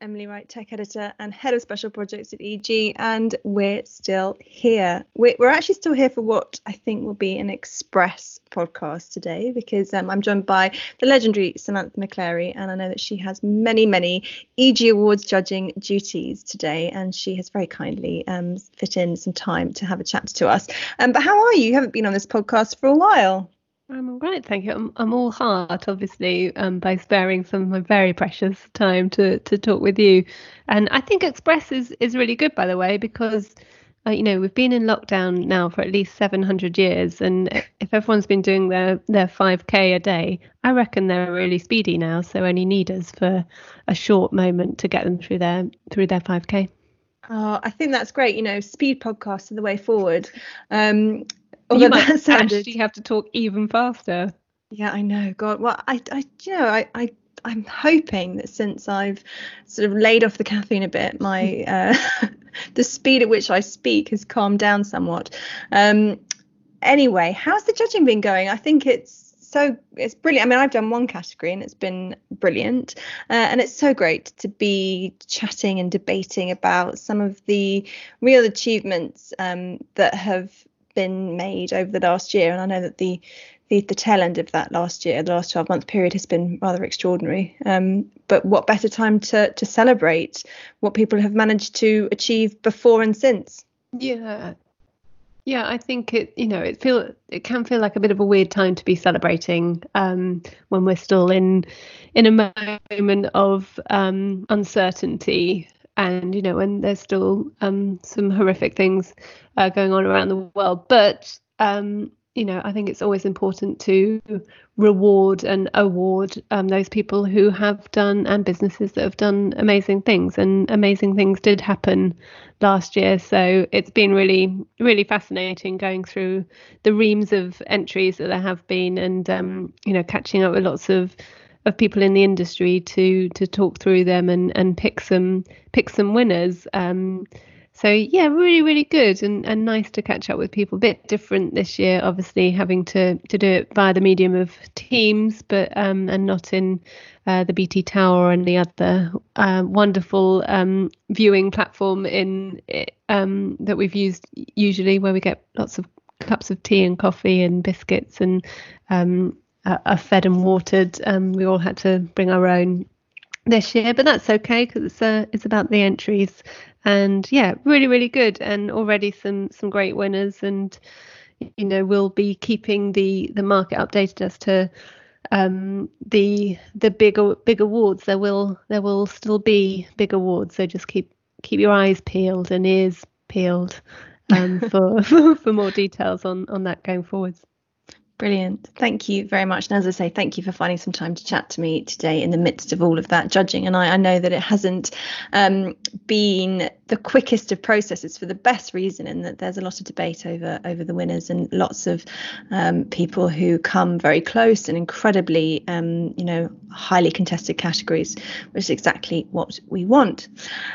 Emily Wright, tech editor and head of special projects at EG, and we're still here. We're actually still here for what I think will be an express podcast today, because I'm joined by the legendary Samantha McClary, and I know that she has many EG Awards judging duties today, and she has very kindly fit in some time to have a chat to us. But how are you? You haven't been on this podcast for a while. I'm all right, thank you. I'm all heart, obviously, by sparing some of my very precious time to talk with you. And I think Express is really good, by the way, because we've been in lockdown now for at least 700 years, and if everyone's been doing their 5k a day, I reckon they're really speedy now, so only need us for a short moment to get them through their 5k. Oh, I think that's great. Speed podcasts are the way forward. You might actually have to talk even faster. Yeah, I know. God, well, I'm hoping that since I've sort of laid off the caffeine a bit, my the speed at which I speak has calmed down somewhat. Anyway, how's the judging been going? I think it's brilliant. I mean, I've done one category and it's been brilliant, and it's so great to be chatting and debating about some of the real achievements that have been made over the last year. And I know that the tail end of that last year, the last 12-month period, has been rather extraordinary. But what better time to celebrate what people have managed to achieve before and since? Yeah, I think it can feel like a bit of a weird time to be celebrating when we're still in a moment of uncertainty. And, when there's still some horrific things going on around the world. But, I think it's always important to reward and award those people who have done, and businesses that have done amazing things. And amazing things did happen last year. So it's been really, really fascinating going through the reams of entries that there have been, and, catching up with lots of people in the industry to talk through them and pick some winners. So yeah, really, really good and nice to catch up with people. A bit different this year, obviously, having to do it via the medium of Teams, but and not in the BT Tower and the other wonderful viewing platform that we've used usually, where we get lots of cups of tea and coffee and biscuits and are fed and watered. We all had to bring our own this year, but that's okay, because it's about the entries. And yeah, really, really good, and already some great winners. And we'll be keeping the market updated as to the big awards. There will still be big awards, so just keep your eyes peeled and ears peeled for more details on that going forwards. Brilliant. Thank you very much. And as I say, thank you for finding some time to chat to me today in the midst of all of that judging. And I know that it hasn't been the quickest of processes, for the best reason, in that there's a lot of debate over the winners, and lots of people who come very close, and incredibly, highly contested categories, which is exactly what we want.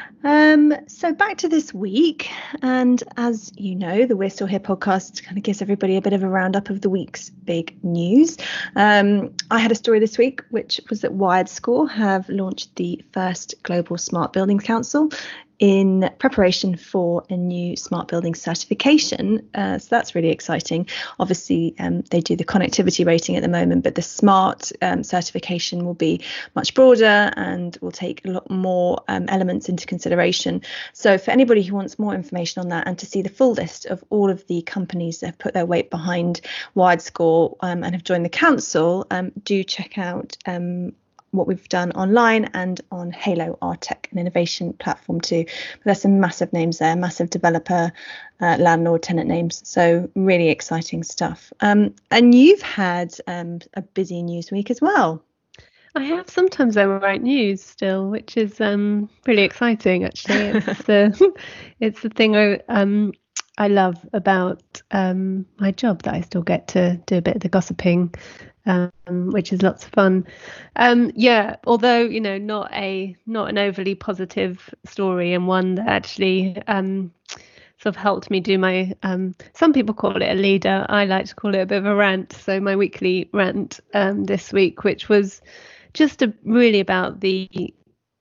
So back to this week, and as you know, the We're Still Here podcast kind of gives everybody a bit of a roundup of the week's big news. I had a story this week, which was that WiredScore have launched the first global smart buildings council in preparation for a new smart building certification. So that's really exciting. Obviously, they do the connectivity rating at the moment, but the smart certification will be much broader and will take a lot more elements into consideration. So for anybody who wants more information on that, and to see the full list of all of the companies that have put their weight behind WiredScore and have joined the council, do check out what we've done online and on Halo, our tech and innovation platform too. But there's some massive names there, massive developer, landlord, tenant names. So really exciting stuff. And you've had a busy news week as well. I have. Sometimes I write news still, which is pretty exciting actually. It's the thing I love about my job, that I still get to do a bit of the gossiping, which is lots of fun. Although not an overly positive story, and one that actually sort of helped me do my some people call it a leader, I like to call it a bit of a rant. So my weekly rant this week, which was just really about the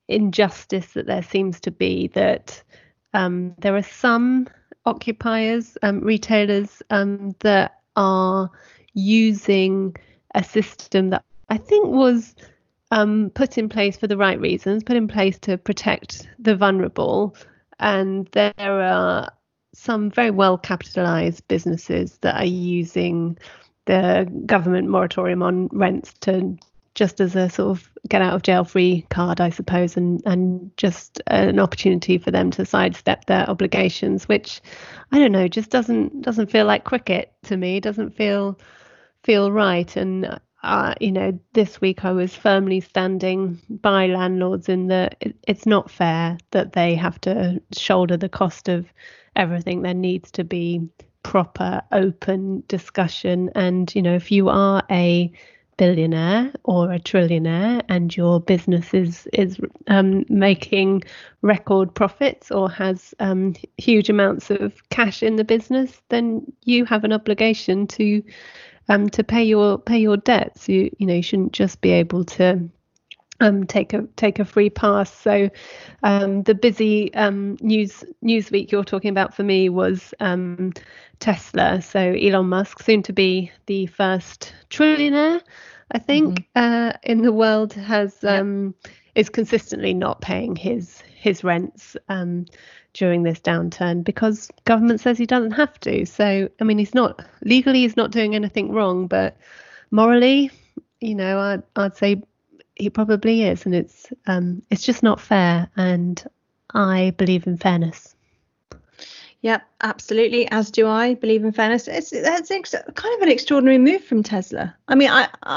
injustice that there seems to be, that there are some occupiers, retailers, that are using a system that I think was put in place for the right reasons, put in place to protect the vulnerable. And there are some very well capitalized businesses that are using the government moratorium on rents to just as a sort of get out of jail free card, I suppose, and just an opportunity for them to sidestep their obligations, which I don't know, just doesn't feel like cricket to me. Doesn't feel right. And this week I was firmly standing by landlords in that it's not fair that they have to shoulder the cost of everything. There needs to be proper, open discussion. And if you are a billionaire or a trillionaire and your business is making record profits or has huge amounts of cash in the business, then you have an obligation to pay your debts. You shouldn't just be able to take a free pass. So the busy news week you're talking about for me was Tesla. So Elon Musk, soon to be the first trillionaire, I think, in the world, is consistently not paying his rents during this downturn because government says he doesn't have to. So I mean, he's not doing anything wrong, but morally, I'd say he probably is, and it's just not fair. And I believe in fairness. Yeah, absolutely. As do I believe in fairness. That's kind of an extraordinary move from Tesla. I mean,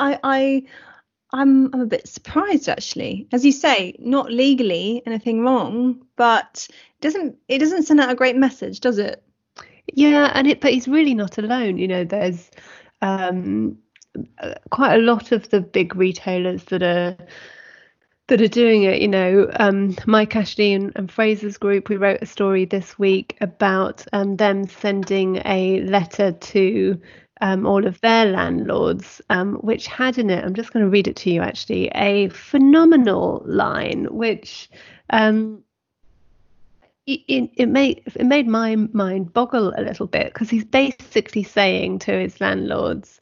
I'm a bit surprised, actually. As you say, not legally anything wrong, but it doesn't send out a great message, does it? Yeah, but he's really not alone. There's quite a lot of the big retailers that are doing it. Mike Ashley and Fraser's Group, we wrote a story this week about them sending a letter to all of their landlords, which had in it, I'm just going to read it to you actually, a phenomenal line, which it made my mind boggle a little bit, because he's basically saying to his landlords,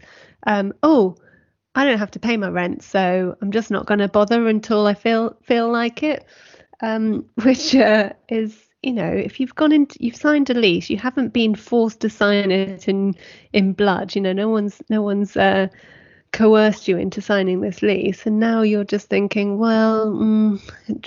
I don't have to pay my rent, so I'm just not going to bother until I feel like it. Which is, if you've signed a lease, you haven't been forced to sign it in blood. No one's coerced you into signing this lease, and now you're just thinking, well,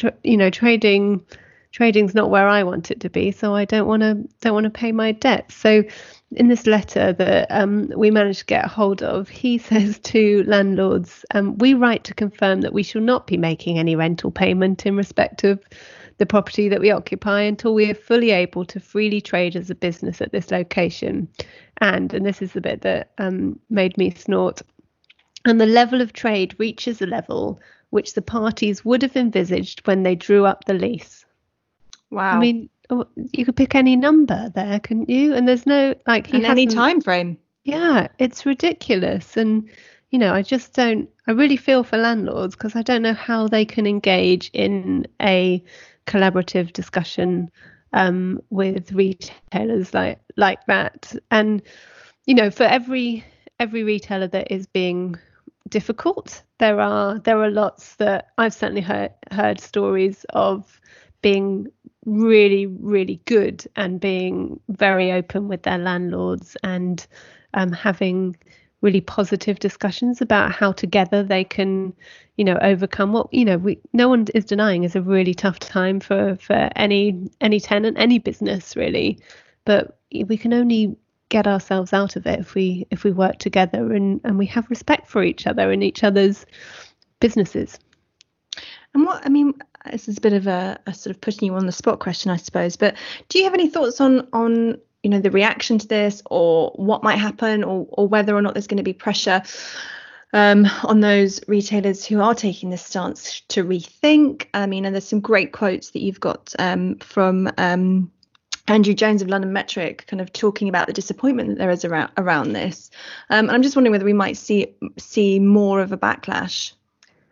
trading's not where I want it to be, so I don't want to pay my debt. So in this letter that we managed to get a hold of, he says to landlords, we write to confirm that we shall not be making any rental payment in respect of the property that we occupy until we are fully able to freely trade as a business at this location. And this is the bit that made me snort. And the level of trade reaches a level which the parties would have envisaged when they drew up the lease. Wow. I mean, you could pick any number there, couldn't you? And there's no any time frame. Yeah, it's ridiculous. And I really feel for landlords, because I don't know how they can engage in a collaborative discussion with retailers like that. And for every retailer that is being difficult, there are lots that I've certainly heard stories of being really, really good and being very open with their landlords and having really positive discussions about how together they can, overcome what, no one is denying is a really tough time for any tenant, any business really. But we can only get ourselves out of it if we work together and we have respect for each other and each other's businesses. And this is a bit of a sort of putting you on the spot question, I suppose, but do you have any thoughts on the reaction to this, or what might happen, or whether or not there's going to be pressure on those retailers who are taking this stance to rethink? And there's some great quotes that you've got from Andrew Jones of London Metric, kind of talking about the disappointment that there is around this. And I'm just wondering whether we might see more of a backlash.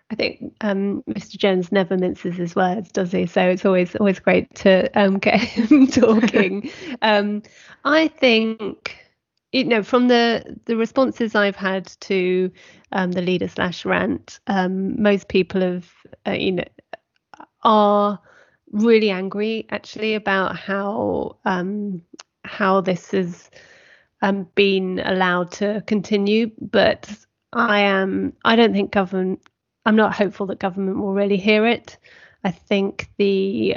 I think Mr. Jones never minces his words, does he? So it's always great to get him talking. I think, from the responses I've had to the leader/rant, most people have are really angry actually about how this has been allowed to continue. But I don't think I'm not hopeful that government will really hear it. I think the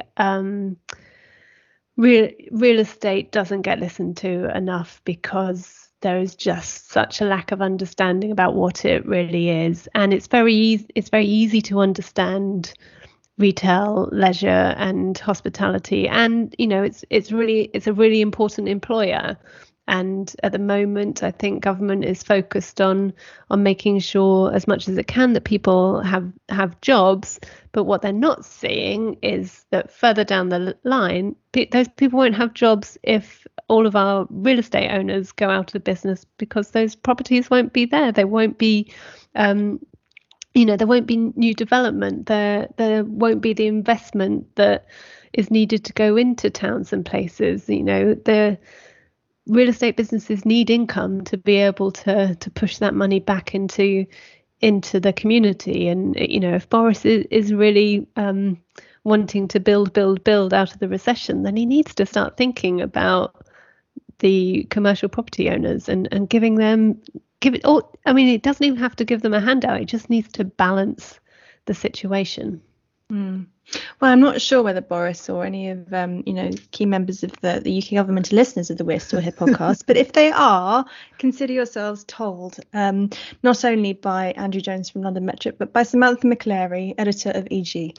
real estate doesn't get listened to enough because there is just such a lack of understanding about what it really is, and it's very easy to understand retail, leisure, and hospitality, and it's a really important employer. And at the moment, I think government is focused on making sure as much as it can that people have jobs. But what they're not seeing is that further down the line, those people won't have jobs if all of our real estate owners go out of business, because those properties won't be there. There won't be there won't be new development. There won't be the investment that is needed to go into towns and places. The real estate businesses need income to be able to push that money back into the community. And if Boris is really wanting to build out of the recession, then he needs to start thinking about the commercial property owners and giving them it doesn't even have to give them a handout. It just needs to balance the situation. Well, I'm not sure whether Boris or any of key members of the UK government are listeners of the We're Still Here podcast, but if they are, consider yourselves told, not only by Andrew Jones from London Metric, but by Samantha McClary, editor of EG.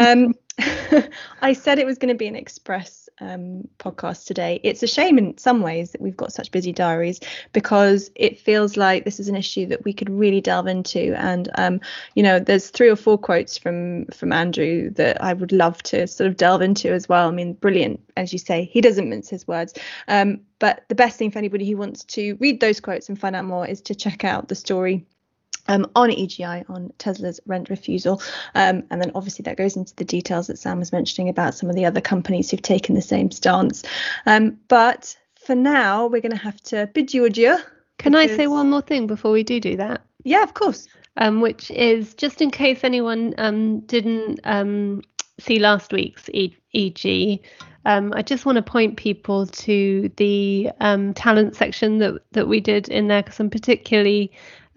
I said it was going to be an express podcast today. It's a shame in some ways that we've got such busy diaries, because it feels like this is an issue that we could really delve into. And there's 3 or 4 quotes from Andrew that I would love to sort of delve into as well. I mean, brilliant, as you say, he doesn't mince his words. But the best thing for anybody who wants to read those quotes and find out more is to check out the story on EGI on Tesla's rent refusal. And then obviously that goes into the details that Sam was mentioning about some of the other companies who've taken the same stance. But for now, we're going to have to bid you adieu. Can I say one more thing before we do that? Yeah, of course. Which is, just in case anyone didn't see last week's EG, I just want to point people to the talent section that we did in there, because I'm particularly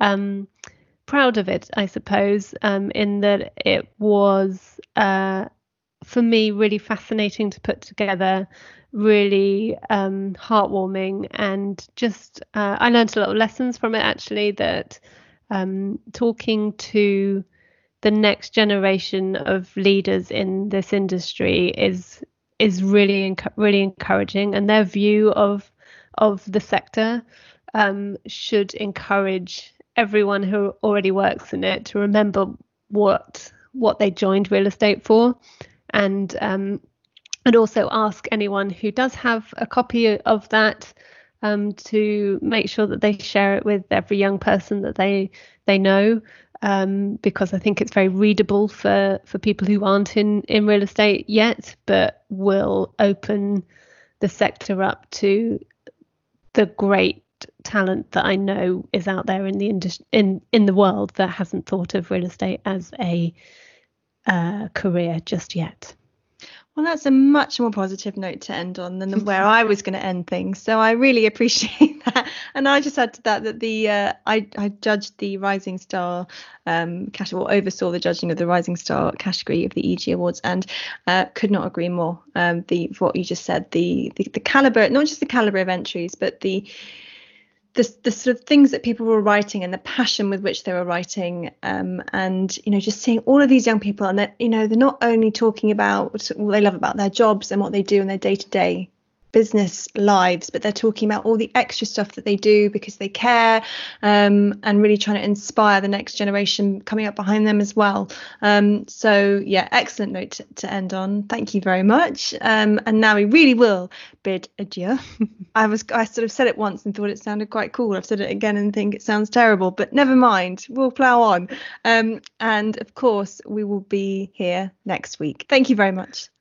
proud of it, I suppose, in that it was, for me, really fascinating to put together, really heartwarming, and just I learned a lot of lessons from it, actually, that talking to the next generation of leaders in this industry is really encouraging, and their view of the sector should encourage everyone who already works in it to remember what they joined real estate for, and also ask anyone who does have a copy of that to make sure that they share it with every young person that they know, because I think it's very readable for people who aren't in real estate yet, but will open the sector up to the great talent that I know is out there in the industry, in the world, that hasn't thought of real estate as a career just yet. Well, that's a much more positive note to end on than where I was going to end things. So I really appreciate that. And I just add to that the I judged the Rising Star category, or oversaw the judging of the Rising Star category of the EG Awards, and could not agree more. What you just said, the caliber, not just the caliber of entries, but the sort of things that people were writing and the passion with which they were writing, and just seeing all of these young people, and that they're not only talking about what they love about their jobs and what they do in their day-to-day business lives, but they're talking about all the extra stuff that they do because they care, and really trying to inspire the next generation coming up behind them as well. So yeah, excellent note to end on. Thank you very much. And now we really will bid adieu. I sort of said it once and thought it sounded quite cool. I've said it again and think it sounds terrible, but never mind, we'll plough on. And of course we will be here next week. Thank you very much.